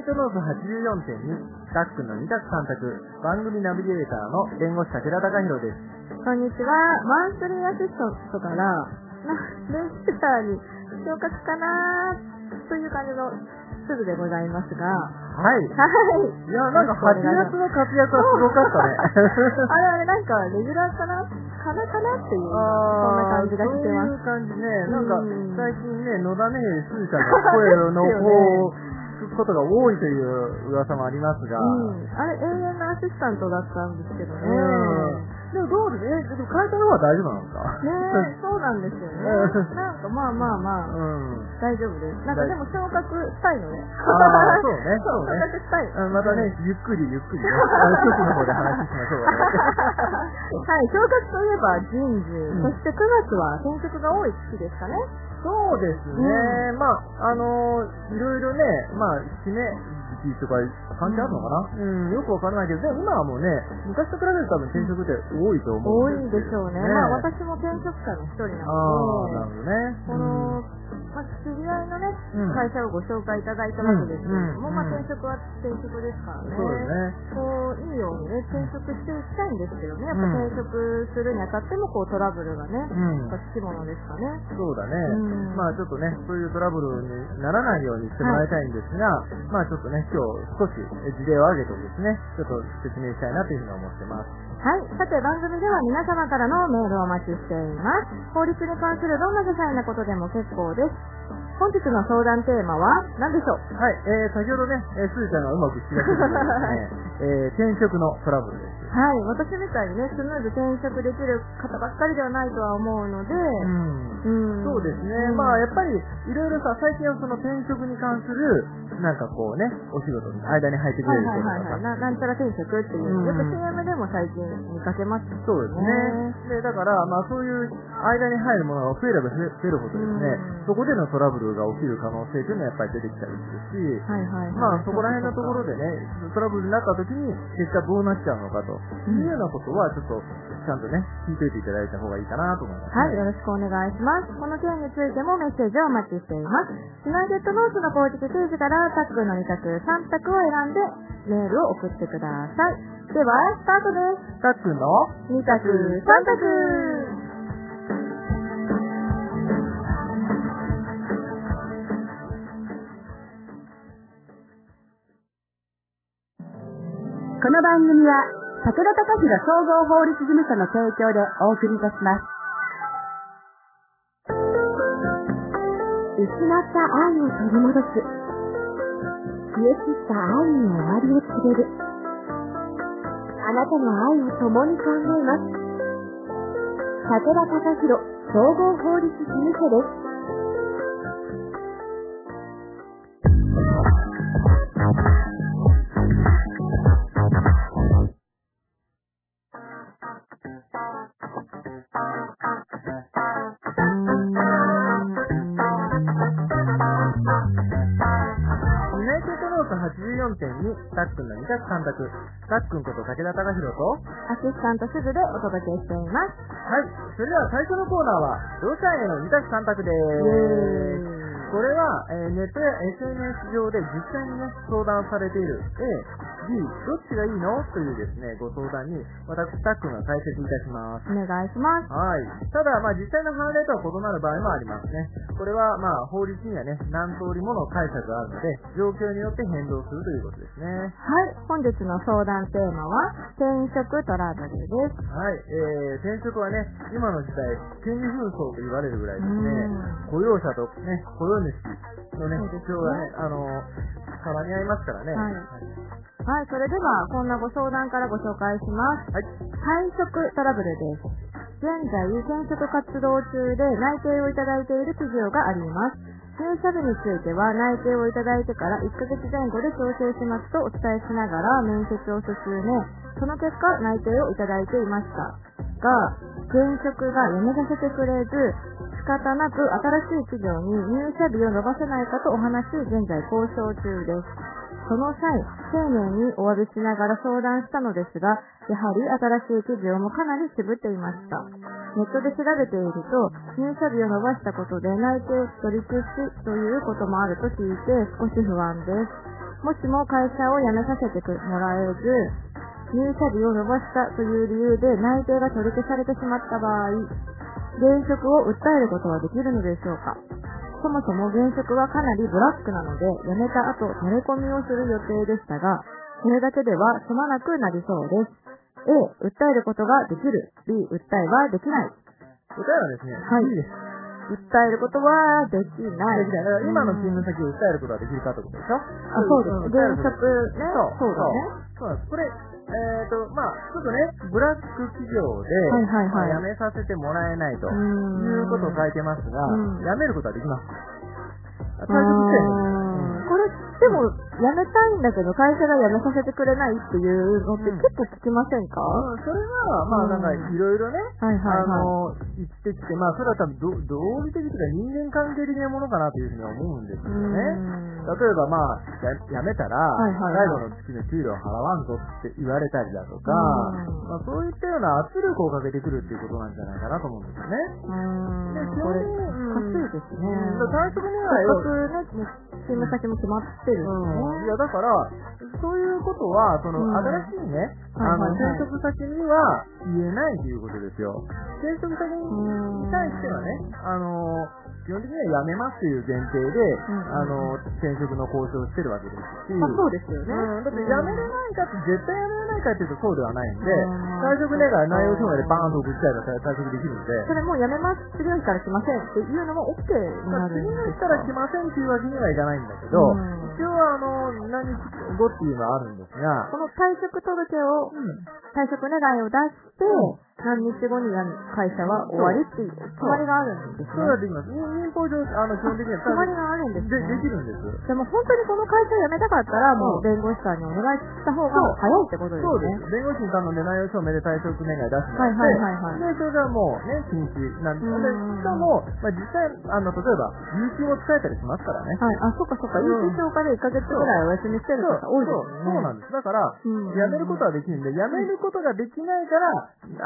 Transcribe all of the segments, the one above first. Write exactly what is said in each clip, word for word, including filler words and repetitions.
トノース はちじゅうよんてんに たっくんのに択さん択、番組ナビゲーターの弁護士武田貴弘です。 こんにちは。マンスリーアシスタントからなレギュラーに昇格かなという感じのすぐでございますが、 はいはい。 いや、なんかはちがつの活躍はすごかったね。 あれあれ、なんかレギュラーかなかなかなっていう、そんな感じがしてます。 そういう感じね。なんか最近ね、野田ねすずちゃんの声のこう聞くことが多いという噂もありますが、 うん、あれ永遠のアシスタントだったんですけどね。 でもどうですね。でも変えたのは大丈夫なんですか？ ねそうなんですよね。なんかまあまあまあ、うん、大丈夫です。なんかでも昇格したいのね。 ああ、そうね、そうね。 昇格したい。 またね、ゆっくりゆっくりね、初期の方で話しましょうね。 はい、昇格といえば人事、うん、そしてくがつは転職が多い月ですかね。 そうですね。うん、まあ、あのー、いろいろね、まあ、締め時期とか関係あるのかな、うん、うん、よくわからないけど、でも今はもうね、昔と比べると多分転職って多いと思うんですよ、 多いでしょうね。まあ、私も転職者の一人なので、ああ、なるほどね。この、まあ、知り合いのね、うん、会社をご紹介いただいたわけですけれども、うんうん、まあ、転職は転職ですからね。そうですね。こう、いいようにね、転職していきたいんですけどね、やっぱ転職するにあたっても、こう、トラブルがね、うん、つきものですかね。 そうだね。うん、まあ、ちょっとね、そういうトラブルにならないようにしてもらいたいんですが、はい、まあ、ちょっとね、今日少し事例を挙げてですね、ちょっと説明したいなというふうに思ってます。 はい。さて、番組では皆様からのメールをお待ちしています。法律に関するどんな些細なことでも結構です。本日の相談テーマは何でしょう？ はい、えー、先ほどね、えー、すずちゃんがうまく聞き出してくれてですね、えー、転職のトラブルです。 はい、私みたいにね、スムーズ転職できる方ばっかりではないとは思うので、うん、うん、そうですね、うん、まあやっぱりいろいろさ、最近はその転職に関するなんかこうね、お仕事の間に入ってくれる人とかさ、 な, なんちゃら転職っていう、うん、よく シーエム でも最近見かけますね。 そうですね。で、だからまあそういう間に入るものが増えれば増えるほどですね、うん、そこでのトラブルが起きる可能性というのはやっぱり出てきたりするし、はいはいはい、まあそこら辺のところでね、トラブルになった時に結果どうなっちゃうのかというようなことはちょっとちゃんとね、聞いておいていただいた方がいいかなと思います、ね。 はい、よろしくお願いします。この件についてもメッセージをお待ちしています。ユナイテッドノースの公式ページからタックのに択さん択を選んでメールを送ってください。ではスタートです。 タックのに択さん択。 この番組は武田貴弘総合法律事務所の提供でお送りいたします。失った愛を取り戻す、消え散った愛に終わりを告げる、あなたの愛を共に考えます。武田貴弘総合法律事務所です。 はちじゅうよんてんに たっくんのに択さん択、たっくんこと武田貴弘とアシスタントすずでお届けしています。 はい、それでは最初のコーナーはロシアへのに択さん択です。これは、えー、ネットや エスエヌエス 上で実際にね相談されている A、B どっちがいいのというですねご相談に私たっくんが解説いたします。 お願いします。 はい。ただまあ実際の判例とは異なる場合もありますね。これはまあ法律にはね何通りもの解釈があるので状況によって変動するということですね。 はい。本日の相談テーマは転職トラブルです。 はい。えー、転職はね今の時代権利紛争と言われるぐらいですね。雇用者とね雇用主のね主張がねあの絡み合いますからね。はい。 はい、それではこんなご相談からご紹介します。はい。退職トラブルです。現在転職活動中で内定をいただいている企業があります。入社日については内定をいただいてからいっかげつぜん後で調整しますとお伝えしながら面接を進め、その結果内定をいただいていましたが、現職が辞めさせてくれず仕方なく新しい企業に入社日を延ばせないかとお話し現在交渉中です。その際、丁寧にお詫びしながら相談したのですが、やはり新しい企業もかなり渋っていました。ネットで調べていると、入社日を延ばしたことで内定取り消しということもあると聞いて少し不安です。 もしも会社を辞めさせてもらえず、入社日を延ばしたという理由で内定が取り消されてしまった場合、現職を訴えることはできるのでしょうか。そもそも現職はかなりブラックなので、辞めた後タレコミをする予定でしたが、それだけでは済まなくなりそうです。A、訴えることができる。B、訴えはできない。 答えはですね、はい。B です。 訴えることはできない。 できない。今の勤務先を訴えることはできるかってことでしょ。 あ、そうです。現職ね。 そう。そうだね。そうなんです。これ、えっと、まあ、ちょっとね、ブラック企業で、はいはいはい、辞めさせてもらえないということを書いてますが、辞めることはできます。退職してるの。 これ、でも、辞めたいんだけど、会社が辞めさせてくれないっていうのって結構聞きませんか？ うん、それは、まあ、なんか、いろいろね、はいはいはい、あの、言ってきて、まあ、それは多分、ど、道理的というか人間関係的なものかなというふうには思うんですけどね。例えば、まあ、や、辞めたら、はいはいはい、最後の月の給料払わんぞって言われたりだとか、まあ、そういったような圧力をかけてくるっていうことなんじゃないかなと思うんですよね。 で、基本的に、おかしいですね。 退職願いを、 ね、勤務先も決まってるんですね。 うん、いや、だから、そういうことは、その、うん、新しいね、あの、転職先には言えないということですよ。転職先に対してはね、あの、基本的には辞めますという前提で、うん、あの、転職の交渉をしてるわけですし。 まあ、そうですよね。 うん、だって辞めれないかって、絶対辞めれないかっていうとそうではないんで、退職願い内容証明でバーンと送っちゃえば退職できるんで。 それもう辞めます、次の日から来ませんっていうのも OK になるんですか？ 次の日から来ませんっていうわけにはいかないんだけど、一応あの、何日後っていうのはあるんですが、 この退職届を、うん、退職願いを出して、うん、何日後に会社は終わりっていう決まりがあるんですね。 そうだできます。民法上、あの、基本的には決まりがあるんですね。 で、できるんです。 でも本当にこの会社辞めたかったら、もう弁護士さんにお願いした方が早いってことですね。 そうです。弁護士に頼んで内容証明で退職願い出してもらって、はいはいはいはい。で、それがもうね、禁止なんです。で、しかも、まあ、実際、あの、例えば、有給も使えたりしますからね。 はい、あ、そっかそっか。有給消化でいっかげつぐらいお休みしてる方多いですね。そうなんです。だから、辞めることはできるんで、辞めることができないから、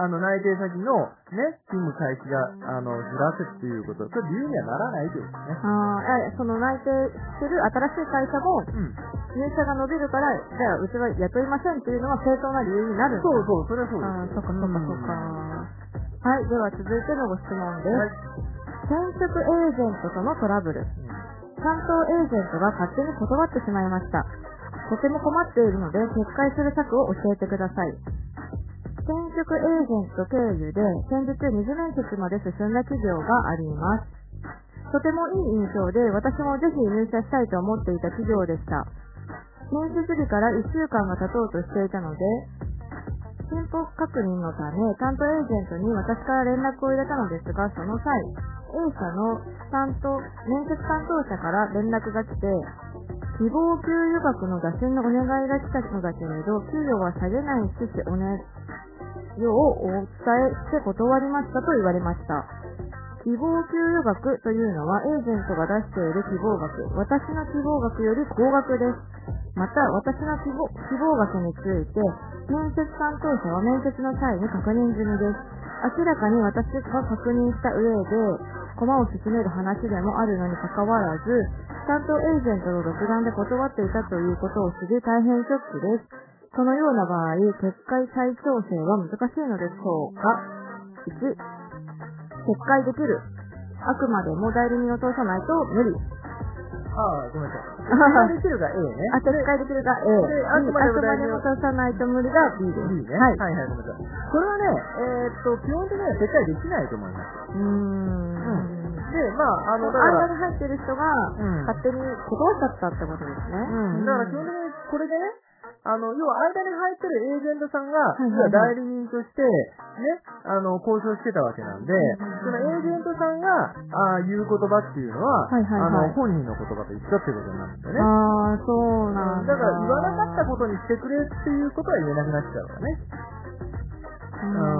あの、内定先のね、勤務開始が、あの、ずらせっていうこと、それ理由にはならないということですね。 ああ、その内定してる新しい会社も、うん、入社が伸びるから、じゃあ、うちは雇いませんっていうのは正当な理由になるんですか？ そうそう、それはそうです。 ああ、そっかそっかそっか。はい、では続いてのご質問です。はい、転職エージェントとのトラブル。担当エージェントが勝手に断ってしまいました。とても困っているので、撤回する策を教えてください。転職エージェント経由で、先日二次面接まで進んだ企業があります。とてもいい印象で、私もぜひ入社したいと思っていた企業でした。面接日からいっしゅうかんが経とうとしていたので、進歩確認のため、担当エージェントに私から連絡を入れたのですが、その際、A 社の担当、面接担当者から連絡が来て、希望給与額の打診のお願いが来たのだけれど、給与は下げない趣旨お願いをお伝えして断りましたと言われました。希望給与額というのはエージェントが出している希望額、私の希望額より高額です。また、私の希望、希望額について、面接担当者は面接の際に確認済みです。明らかに私が確認した上で、駒を進める話でもあるのに関わらず、担当エージェントの独断で断っていたということを知り大変ショックです。そのような場合、撤回再調整は難しいのでしょうか？いち、撤回できる。あくまでも代理人を通さないと無理。 ああ、ごめんなさい。撤回できるが A ね。 あ、撤回できるが A。で、あくまでも代理人を通さないと無理が B です。 B ね。はい。はいはい、ごめんなさい。これはね、えー、っと、基本的には撤回できないと思います。うーん。うん、で、まあ、あの、だから。 間に入ってる人が、勝手に断っちゃったってことですね。 うん。だから基本的にこれでね、あの、要は間に入ってるエージェントさんが、はいはいはい、代理人として、ね、あの、交渉してたわけなんで、そのエージェントさんが、あ言う言葉っていうのは、はいはいはい、あの、本人の言葉と一緒ってことになるんだよね。 ああ、そうなんだ。 だから言わなかったことにしてくれっていうことは言えなくなっちゃうからね。うん。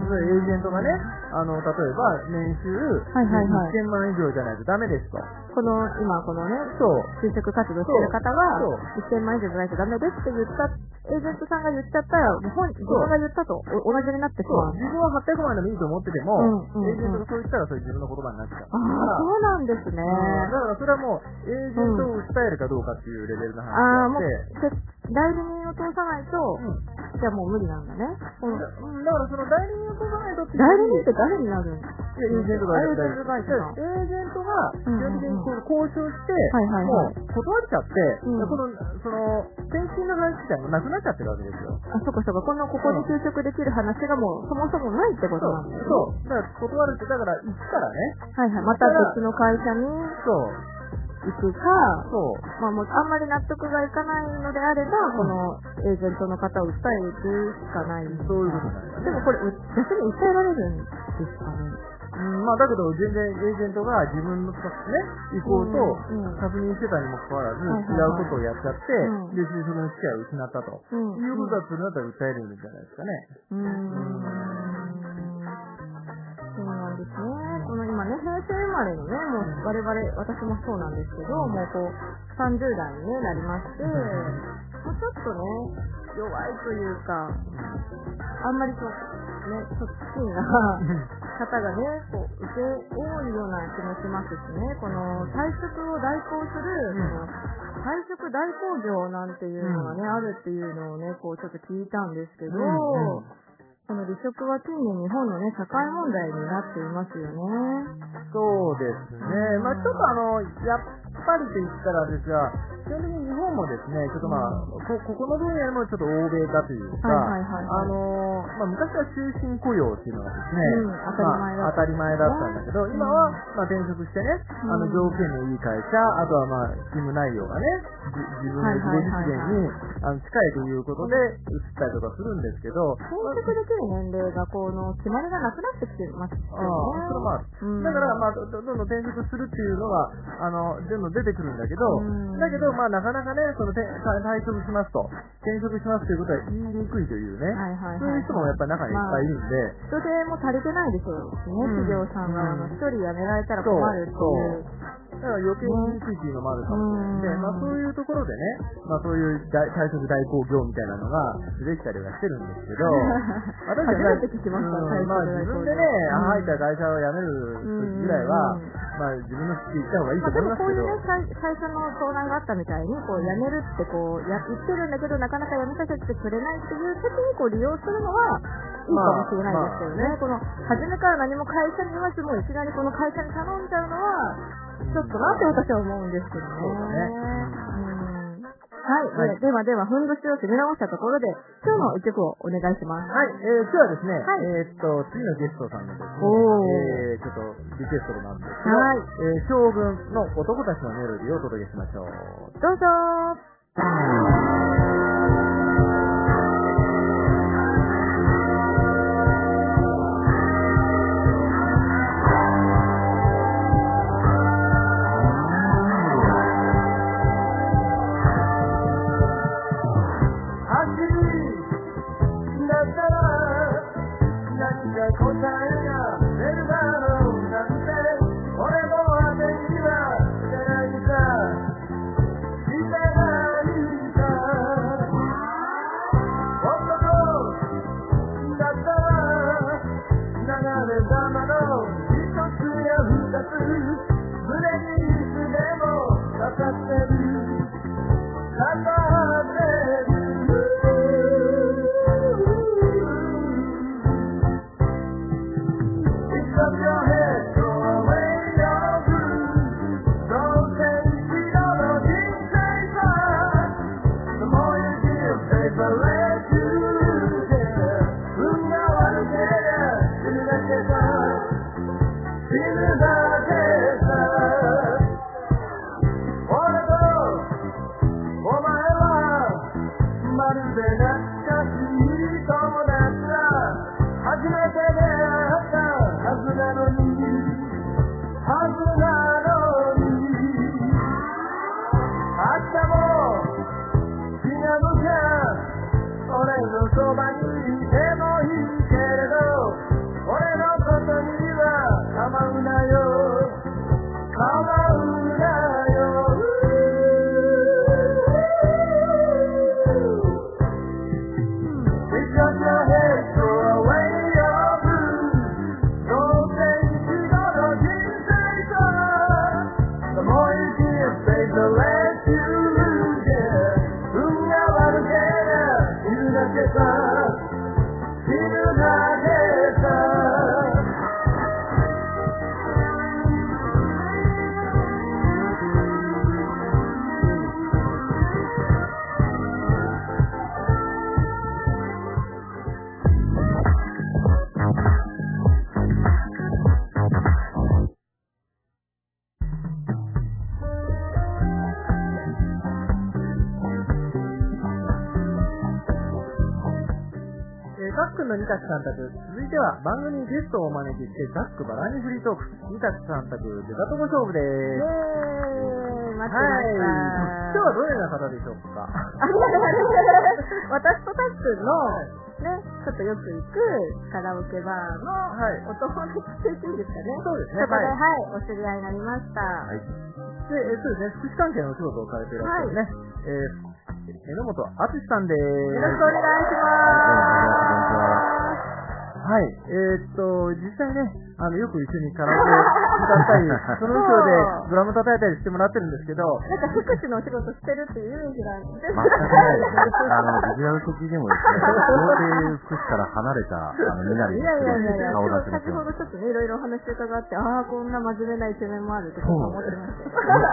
エージェントがね、あの、例えば年収はいはいはい、 いっせんまん以上じゃないとダメですと。 この、今このね、 そう就職活動してる方は、いっせんまん以上じゃないとダメですって言った、エージェントさんが言っちゃったら、もう本、自分が言ったと同じになってしまう。 自分ははっぴゃくまんでもいいと思ってても、うんうんうん、エージェントがそう言ったらそれ自分の言葉になっちゃう。 ああ、そうなんですね。 うん、だからそれはもう、エージェントを訴えるかどうかっていうレベルの話であって、 うん、代理人を通さないと、うん、じゃあもう無理なんだね。 うん、だからその代理人を通さないとって。 代理人って誰になるんですか？ エージェントが、 エージェント会社さん。 エージェントが基本的にこう交渉して、もう断っちゃって、うん、この、その、転勤の話自体もなくなっちゃってるわけですよ。 あ、そこそこ。この、ここに就職できる話がもうそもそもないってことなんですね。 そう。だから断るって、だから行ったらね。 はいはい。また別の会社に。 そう。 行くか、そう。まあもうあんまり納得がいかないのであれば、うん、このエージェントの方を訴えるしかない。 そういうことなんですね。 でもこれ、逆に訴えられるんですかね。 うん、まあだけど全然エージェントが自分のね、意向と確認してたにもかかわらず、違うことをやっちゃって、うん、で、就職の機会を失ったと、うん、いうことだとなったら訴えるんじゃないですかね。 うーん。そうなんですね。この今ね、平成生まれのね、もう我々、私もそうなんですけど、もうこう、さんじゅう代に、ね、なりまして、もうちょっとね、弱いというか、あんまりこう、ね、ちょっと好きな方がね、こう、受け多いような気もしますしね、この退職を代行する、その、退職代行業なんていうのがね、あるっていうのをね、こうちょっと聞いたんですけど、うんうん、この離職は近年日本のね、社会問題になっていますよね。 そうですね。まあちょっとあの、やっぱりと言ったらですが、基本的に日本もですね、ちょっとまあ、うん、こ, ここの分野もちょっと欧米だというか、はいはいはいはい、あの、まあ昔は終身雇用っていうのがですね、うん、当たり前だった、まあ、当たり前だったんだけど、今はまあ転職してね、うん、あの条件のいい会社、あとはまあ勤務内容がね、自分の自己実現に、あの近いということで移ったりとかするんですけど、 転職できる年齢がこの決まりがなくなってきてますよね。ああ、それまあ、 うん、だからまあどんどん転職するっていうのがあのどんどん出てくるんだけど、うん、だけどまあなかなかねその退職しますと転職しますということは言いにくいというね、はいはいはいはい、そういう人もやっぱり中にいっぱいいるんで、 まあ、人手も足りてないでしょうしね、うん、企業さんがあの一人辞められたら困るっていう。そうだから余計に言いにくいっていうのもあるかもしれないので、まあそういうところでね、まあそういう退職代行業みたいなのが出てきたりはしてるんですけど、 私は初めて聞きました、 うん、まあ自分でね、入った会社を辞めるぐらいは、まあ自分の好きで行った方がいいと思いますけど。 まあでもこういうね、最初の相談があったみたいに、こう辞めるってこうや言ってるんだけど、なかなか辞めさせてくれないっていう時にこう利用するのはいいかもしれないですけどね。まあまあ、この初めから何も会社に言わずもいきなりこの会社に頼んじゃうのは、ちょっとなって私は思うんですけどね。そうだね。うん、はい、はい、ではでは、ふんどしを締め直したところで、今日の一曲をお願いします。 はい、えー、今日はですね、はい、えー、っと、次のゲストさんのですね、えー、ちょっとリクエストなんですけど、はい、えー、将軍の男たちのメロディーをお届けしましょう。 どうぞそばにいてもいいけれどックンのニタチさん宅、続いては番組にゲストをお招きしてざっくばらんにフリートーク、ニタチさん宅出たとこ勝負でーす。 イェーイ、待ってました、 はい、今日はどのような方でしょうか。 私とたっくんのね、ちょっとよく行くカラオケバーのお友達って言っていいですかね。 そうですね。 そこで、はい、はい、お知り合いになりました。はい。 で、えそうですね、福祉関係のお仕事をされていらっしゃるね。はい、えー、榎本敦さんでーす。 よろしくお願いします。 はい、えー、っと、実際ね、あの、よく一緒にカラオケ歌ったり、その後ろでドラム叩いたりしてもらってるんですけど、 なんか福祉のお仕事してるっていうイメージが全然ないですね。あの、ビジュアル的にもですね、到底福祉から離れた、あの、みなりですけど、 いやいやいや顔出し先ほどちょっとね、いろいろお話伺って、ああ、こんな真面目な一面もあるって思ってました。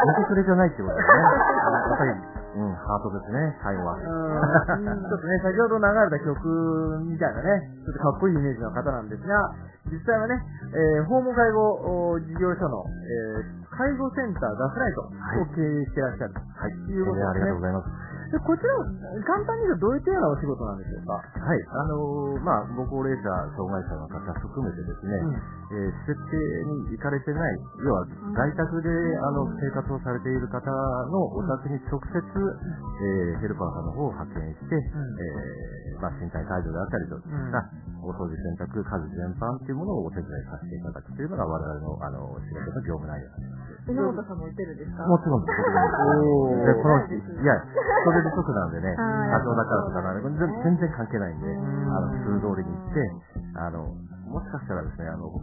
僕それじゃないってことですね。やっぱり、うん、ハートですね、最後は。ちょっとね、先ほど流れた曲みたいなね、ちょっとかっこいいイメージの方なんですが、実際はね、えー、訪問介護事業所の、えー、介護センターダスライトを経営していらっしゃると、 はい、 いうことですね。 ありがとうございます。 で、こちらは簡単に言うとどういったようなお仕事なんでしょうか。 はい、あのー、まあ、ご高齢者、障害者の方含めてですね、うん、えー、施設に行かれてない、要は在宅で、あの生活をされている方のお宅に直接、えー、ヘルパーさんの方を派遣して、うん、えー、まあ、身体介助であったりとか、うん、お掃除洗濯、家事全般というものをお手伝いさせていただくというのが我々の、あの仕事の業務内容なんです。 榎本さんも言ってるんですか。 もちろんです。で、この、いや、それ不足なんでね、多少だからとかなんで、全然関係ないんで、あの、普通通りに行って、あの、もしかしたらですね、あの、うん、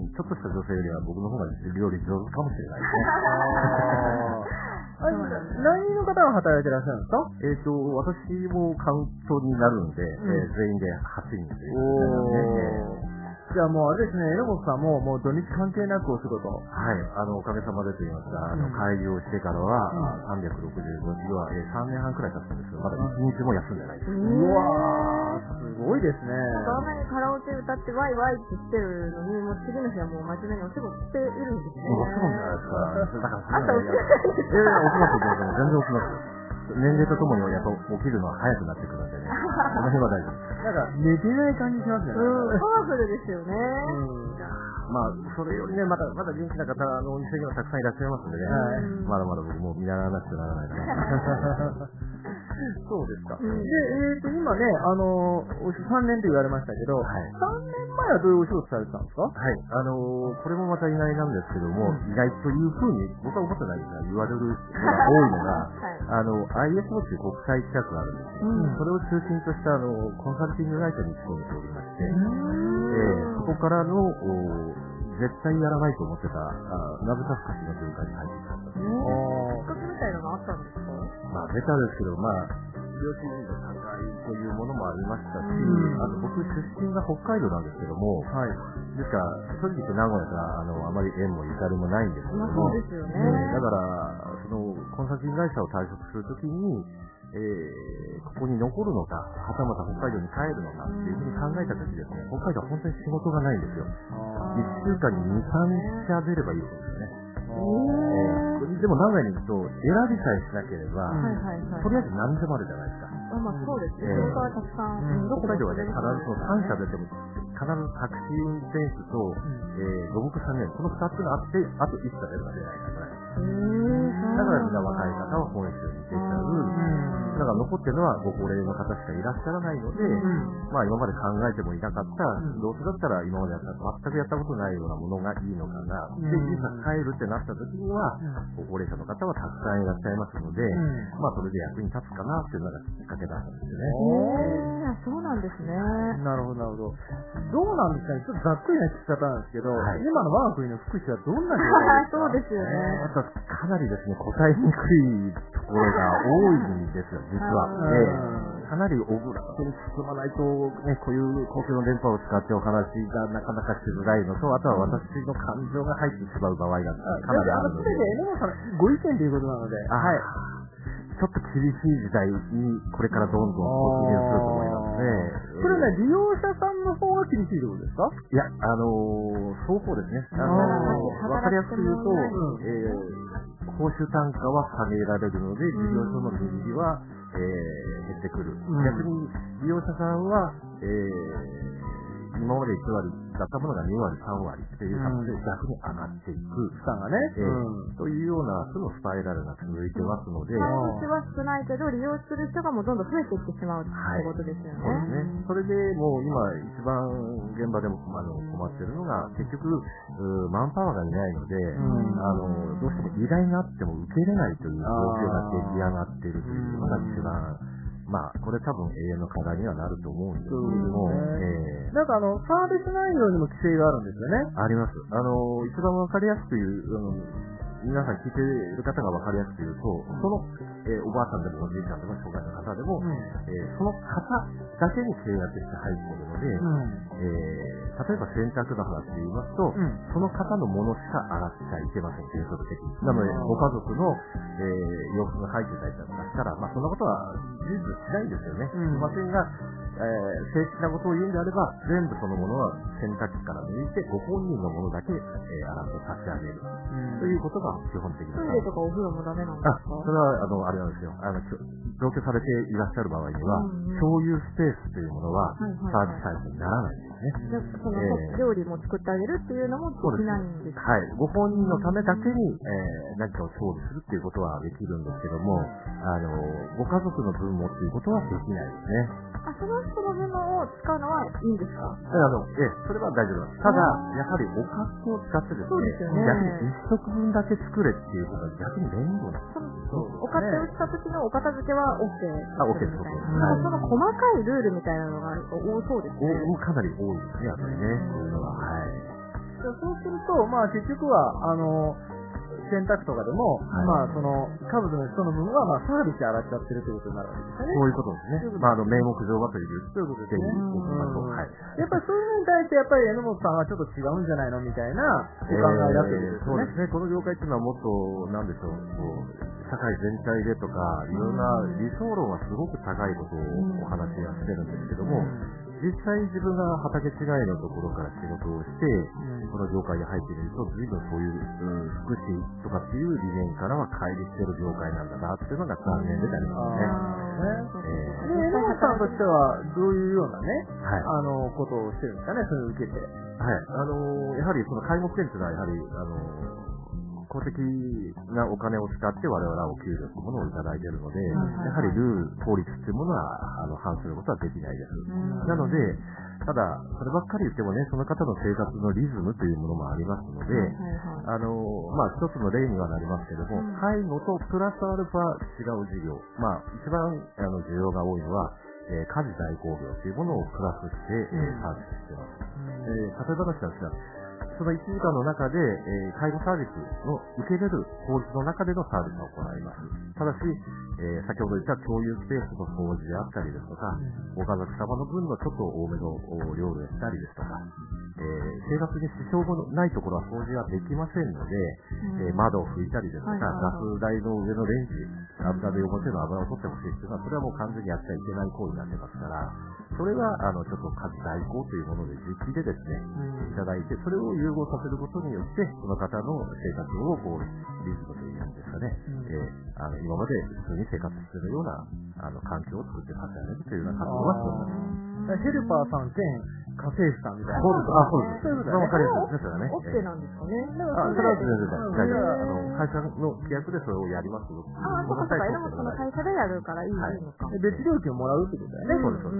ちょっとした女性よりは僕の方が料理上手かもしれないですね。 何人の方が働いてらっしゃるんですか。 えっと、私もカウントになるんで、うん、えー、全員ではちにんということで、 じゃあもうあれですね、榎本さんももう土日関係なくお仕事。はい、 あの、おかげさまでと言いますか、あの、開業してからは、さんびゃくろくじゅうごにちは、えー、さんねんはんくらい経ったんですけど、まだいちにちも休んでないです。 うわー、すごいですね。 あんなにカラオケ歌ってワイワイってしてるのに、もう次の日はもう真面目にお仕事しているんですね。 もちろんじゃないですか。だから、 あんた起きないですか。 えー、起きますよ、全然起きますよ。年齢とともにやっぱ起きるのは早くなってくるんでね。その辺は大丈夫です。 なんか寝てない感じしますね。 うん、パワフルですよね。 うん。まあ、それよりね、まだ、まだ元気な方のお店にはたくさんいらっしゃいますんでね。はい、まだまだ僕も見習わなくてならないな。 そうですか。うん、で、えっ、ー、と、今ね、あのー、さんねんと言われましたけど、はい、さんねんまえはどういうお仕事されてたんですか。 はい。あのー、これもまた意外なんですけども、うん、意外というふうに僕は思ってないんですが、言われるのが多いのが、はい、あの、アイエスオー という国際規格があるんですよ。うん、それを中心としたあの、コンサルティング会社に勤めておりまして、えー、そこからの、絶対やらないと思ってた、あなぜか福祉の業界に入ってきたんですね。 きっかけみたいなのがあったんですか。 まあ、ベタですけど、まあ、両親の高いというものもありましたし、あと僕出身が北海道なんですけども、はい、ですから、正直言って名古屋があのあまり縁もゆかりもないんですけども、 そうですよね。 えー、だから、そのコンサルティング会社を退職するときに、えー、ここに残るのか、はたまた北海道に帰るのかっていうふうに考えたときですね、北海道は本当に仕事がないんですよ。いっしゅうかんにに、さん社出ればいいわけですね。えー、でも名古屋に行くと選びさえしなければ、はいはいはい、とりあえず何でもあるじゃないですか。 あ、まあそうですね。仕事はたくさん、うん、 北海道はね、必ずそのさん社出ても、必ずタクシー運転手と、うん、えー、土木さんねん、このふたつがあって、あといっ社出るか出ないかぐらい。だからみんな若い方は本州に出ちゃう。だから残ってるのはご高齢の方しかいらっしゃらないので、うん、まあ今まで考えてもいなかった、うん、どうせだったら今までやった全くやったことないようなものがいいのかな。うん、で、いざ帰るってなった時には、うん、ご高齢者の方はたくさんいらっしゃいますので、うん、まあそれで役に立つかなっていうのがきっかけだったんですよね。へー、そうなんですね。 なるほど、なるほど。どうなんですかね、ちょっとざっくりな聞き方なんですけど、はい、今の我が国の福祉はどんな状態ですか。 そうですよね。 やっぱかなりですね、答えにくいところが多いんですよ、実は。えー、かなりオブラートに包まないと、ね、こういう公共の電波を使ってお話がなかなかしづらいのと、あとは私の感情が入ってしまう場合がかなりあるので。 榎本さん、ご意見ということなので、 はい。ちょっと厳しい時代にこれからどんどん突入すると思いますね。 それね、利用者さんの方が厳しいってことですか。 いや、あのー、双方ですね。あのー、わかりやすく言うと、えー、報酬単価は下げられるので、事業所の利益は、ええー、減ってくる。逆に利用者さんは、えー、今までいち割だったものがに割、さん割っていう形で逆に上がっていく。 負担がね、 えーうん。というような、そのスパイラルが続いてますので。 買い主は少ないけど、利用する人がもうどんどん増えていってしまうってことですよね。 はい、そうですね。それでもう今一番現場でもあの困ってるのが、結局、マンパワーがいないので、あの、どうしても依頼があっても受けれないという状況が出来上がっているというのが一番、まあ、これ多分永遠の課題にはなると思うんですけども、 ねえー、なんかあの、サービス内容にも規制があるんですよね。 あります。あの、一番わかりやすく言う、あの皆さん聞いている方がわかりやすく言うと、その、えー、おばあさんでもおじいちゃんでも障害の方でも、うん、えー、その方だけに契約して入っているので、うん、えー、例えば洗濯の話で言いますと、うん、その方のものしか洗っちゃいけません、原則的に。なので、ご家族の、えー、洋服が入ってたりとかしたら、まあそんなことは事実しないんですよね。すいませんが、えー、正式なことを言うんであれば、全部そのものは洗濯機から抜いて、ご本人のものだけ、えー、洗って差し上げる。ということが基本的な。 トイレとかお風呂もダメなんですか？ あ、それは、あの、あれなんですよ。あの、同居されていらっしゃる場合には、うんうん、共有スペースというものは、サービスサイズにならないんですね。 でその、えー、料理も作ってあげるっていうのもできないんですか？ はい。ご本人のためだけに、えー、何かを調理するっていうことはできるんですけども、あの、ご家族の分もっていうことはできないですね。 あ、その人の分を使うのはいいんですか？ あの、ええ、それは大丈夫です。ただ、やはりおかずを使ってですね、 そうですよね、 逆に一食分だけ作れっていうことは逆に面倒なんです。 そう、お買ってをした時のお片付けは OK。 あ、OK です。 みたいな。その細かいルールみたいなのが多そうですね。 かなり多いですね、やっぱりね。そういうのは。はい。 そうすると、まあ結局は、あの、洗濯とかでも、はい、まあその、家族の人の分は、まあサービスで洗っちゃってるということになるわけですよね。 そういうことですね。まああの、名目上はという、 そういうことですね。 はい。 やっぱりそういうのに対して、やっぱり榎本さんはちょっと違うんじゃないのみたいなお考えだということですね。 そうですね。この業界っていうのはもっと、なんでしょう、こう、社会全体でとか、いろんな理想論はすごく高いことをお話しはしてるんですけども、実際自分が畑違いのところから仕事をして、うん、この業界に入ってみると、随分そういう、うん、福祉とかっていう理念からは乖離してる業界なんだなっていうのが残念でありますね。 えー、で、榎本さんとしてはどういうようなね、はい、あの、ことをしてるんですかね、それを受けて。 はい。あの、やはりその介護保険っていうのは、やはり、あの、公的なお金を使って我々はお給料というものをいただいているので、やはりルール、法律というものは、あの、反することはできないです。なので、ただ、そればっかり言ってもね、その方の生活のリズムというものもありますので、あの、まあ、一つの例にはなりますけども、介護とプラスアルファ違う事業、まあ、一番、あの、需要が多いのは、えー、家事代行業というものをプラスして、えー、サービスしています。えー、例えば話なんですが、そのいちじかんの中で、えー、介護サービスの受け入れる法律の中でのサービスを行います。ただし、えー、先ほど言った共有スペースの掃除であったりですとか、ご家族様の分のちょっと多めの料理をしたりですとか、えー、生活に支障のないところは掃除はできませんので、えー、窓を拭いたりですとか、ガス台の上のレンジ、油で表の油を取ってほしいっていうのは、それはもう完全にやっちゃいけない行為になってますから、それは、あの、ちょっと家事代行というもので実費でですね、いただいて、それを融合させることによって、その方の生活を、こう、リズムというんですかね、えー、あの、今まで普通に生活しているような、あの、環境を作ってさせられるというような活動がそうです。 ヘルパーさん兼家政婦さんみたいな。 そうです。あ、そうです。そういうことね。 わかりやすいですよね。 オッケーなんですかね。 あ、それは全然大丈夫。あの、会社の規約でそれをやりますよ。 あ、そうかそうか。でもその会社でやるからいいのか。 別料金をもらうってことだよね。 そうです、そうです。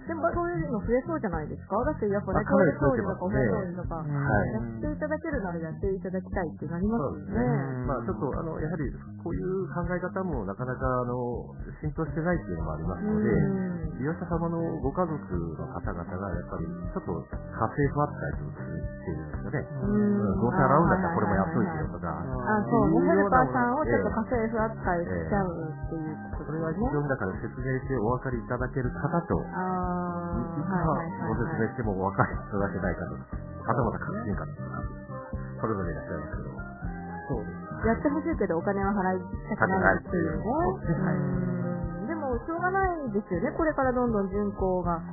でもそういうの増えそうじゃないですか？だってやっぱね、トイレ掃除とかお風呂掃除とか、やっていただけるならやっていただきたいってなりますよね。 まあちょっと、あの、やはり、こういう考え方もなかなか、あの、浸透してないっていうのもありますので、利用者様のご家族の方々が、やっぱり、ちょっと、家政婦扱いとしているんですよね。どうせ洗うんだったらこれもやっといてよとか。 あ、そうね。ヘルパーさんをちょっと家政婦扱いしちゃうっていうことそれは非常にだから説明してお分かりいただける方と、いつかご説明してもお分かりいただけないかと、はたまた確信かと、それぞれいらっしゃいますけど。 そうです。やってほしいけどお金は払いたくないっていうね。でもしょうがないですよね。これからどんどん人口が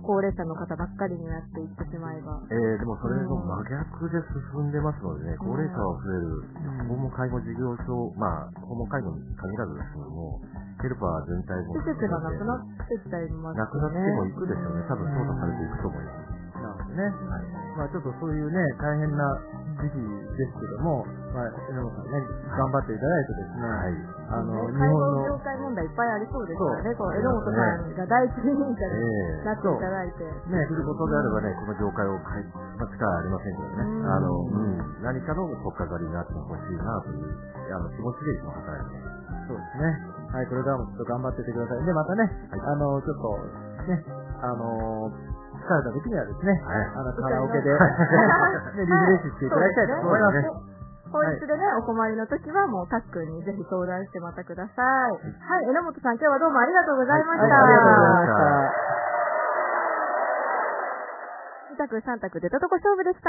高齢者の方ばっかりになっていってしまえば。 えー、でもそれの真逆で進んでますのでね、高齢者は増える、訪問介護事業所、まあ、訪問介護に限らずですけども、ヘルパー全体も。 施設がなくなってきたりもなくなってもいくでしょうね。多分操作されていくと思います。 なるほどね。はい。まあちょっとそういうね、大変な時期ですけども、まあ、榎本さんね、頑張っていただいてですね、はい。あの、日介本の。 護業界問題いっぱいありそうですからね、こう、榎本さんが第一人者になっていただいて。 ね、することであればね、この業界を変え、まあ、力ありませんけどね、あの、うん、何かの取っかかりになってほしいなという、あの、気持ちでいつも働いてます。 そうですね。はい、これからもちょっと頑張っていってください。で、またね、はい、あの、ちょっと、ね、あの疲れた時にはですね、はい、あの、カラオケで、ね、リフレッシュしていただきたいと思います。 法律でね、はい、お困りの時はもうタックンにぜひ相談してまたください。はい、榎本さん今日はどうもありがとうございました。はい、ありがとうございました。に択さん択出たとこ勝負でした。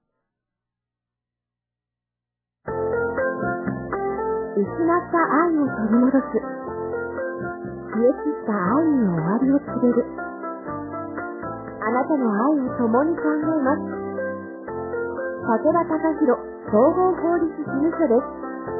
失った愛を取り戻す。消え散った愛に終わりを告げる。あなたの愛を共に考えます。武田隆弘総合法律事務所です。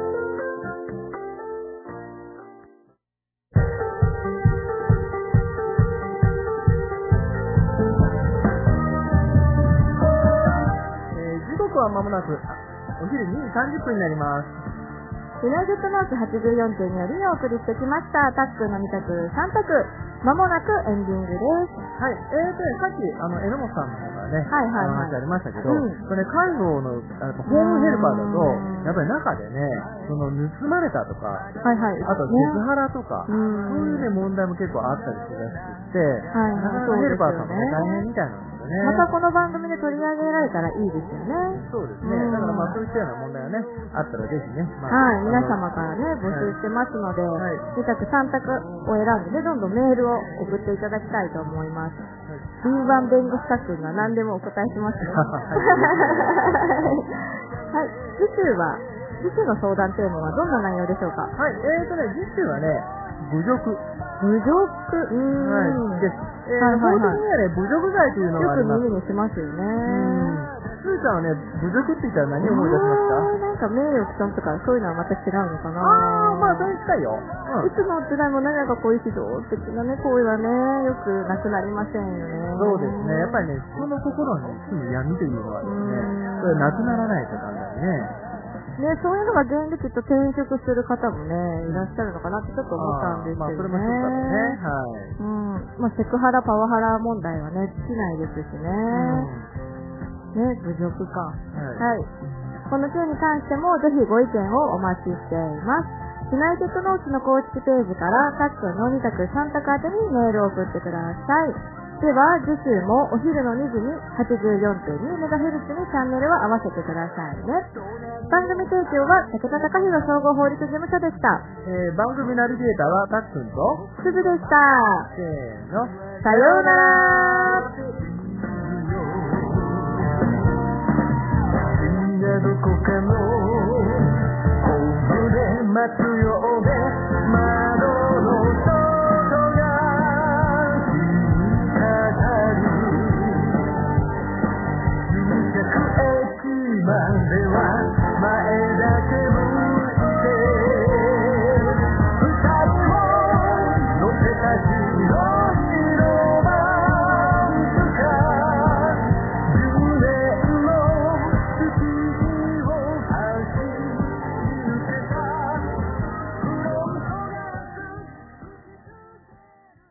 えー、時刻は間もなくお昼にじさんじゅっぷんになります。 ユナイテッドノースはちじゅうよんてんよりお送りしてきました。タックのに択さん択。まもなくエンディングです。 はい。えーとね、さっき、あの、榎本さんの方からね、 はいはいはい、 話ありましたけど、うん、これね、介護の、あのホームヘルパーだと、やっぱり中でね、その、盗まれたとか、はいはい、あと、セクハラとか、ね、そういうね、問題も結構あったりするらしくて、はいはい、なかなかヘルパーさんもね、大変みたいなんですよね。 またこの番組で取り上げられたらいいですよね。 そうですね。だからまあ、そういったような問題がね、あったらぜひね、まあ、はい、皆様からね、募集してますので、はい、に択さん択を選んでね、どんどんメールを送っていただきたいと思います。ビーワン 弁護士タックンが何でもお答えしますね。はい。次週は、次週の相談テーマはどんな内容でしょうか？ はい。えーとね、次週はね、侮辱。 侮辱、うーん。 はい。です。えー、はいはいはい、法的にはね、侮辱罪というのがあります。 よく耳にしますよね。 すーちゃんはね、侮辱って言ったら何を思い出しますか？ なんか名誉毀損とかそういうのはまた違うのかな。 あー、まあそれ近いよ。 うん、いつの時代も何かこういう非常的なね、行為はね、よくなくなりませんよね。 そうですね。やっぱりね、人の心に住む闇というのはですね、それなくならないと簡単にね。 ね、そういうのが原因できっと転職する方もね、いらっしゃるのかなってちょっと思ったんですけどね。まあ、それも一つだね。はい。うん。まあ、セクハラ、パワハラ問題はね、尽きないですしね。うん、ね、侮辱か。はい。はい。この件に関しても、ぜひご意見をお待ちしています。ユナイテッドノーツの公式ページから、タックのに択さん択宛てにメールを送ってください。では、次週もお昼のにじに はちじゅうよんてんにメガヘルツ にチャンネルを合わせてくださいね。番組提供は武田隆弘総合法律事務所でした。 えー、番組ナビゲーターはたっくんとすずでした。 せーの。 さようなら。 深夜どこかのホームで待つようで窓の外が引っかかる終着駅までは前だけ